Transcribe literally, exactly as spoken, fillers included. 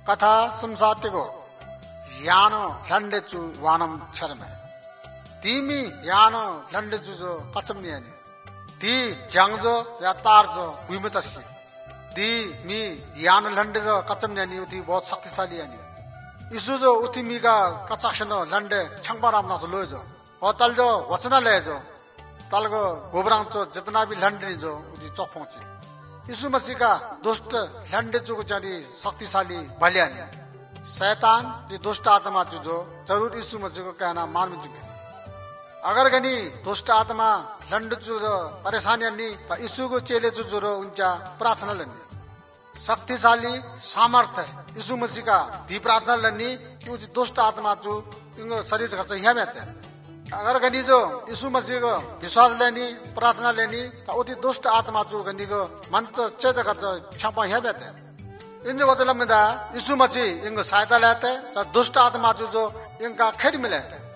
कथा संसातिको यानो लन्डेचु वानम छर्मे तिमी यानो लन्डेचु जो कचम नियानी ती ज्यांगजो या तारजो गुइमतसी दी मी यानो लन्डे जो कचम नियानी उती बहुत शक्तिशाली यानी इसु जो उती मीगा कचाखनो लन्डे छंगबाराम नासो लोजो और तल जो वचना ले जो तल को गोबरांग जो जितना भी लन्डे जो उती चौक पहुंची यीशु मसीह का दुष्ट लंडे चुक जानी शक्तिशाली बलियानी शैतान जो दुष्ट आत्मा जो जो जरूर यीशु मसीह को कहना मान में चुके अगर गनी दुष्ट आत्मा लंड चु जो परेशानी नहीं तो यीशु को चेले चु जो उनका प्रार्थना लेनी शक्तिशाली सामर्थ्य यीशु मसीह का दी प्रार्थना लेनी कि उस दुष्ट आत्मा चु इनको शरीर का चाहिए में अगर गनी जो यीशु मसीह को विश्वास लेनी प्रार्थना लेनी तो उति दुष्ट आत्मा चु गनी को मन तो चेत कर छपा है बेते इन वचन में दा यीशु मसीह इनको सहायता लेते तो दुष्ट आत्मा चु जो इनका खेद मिले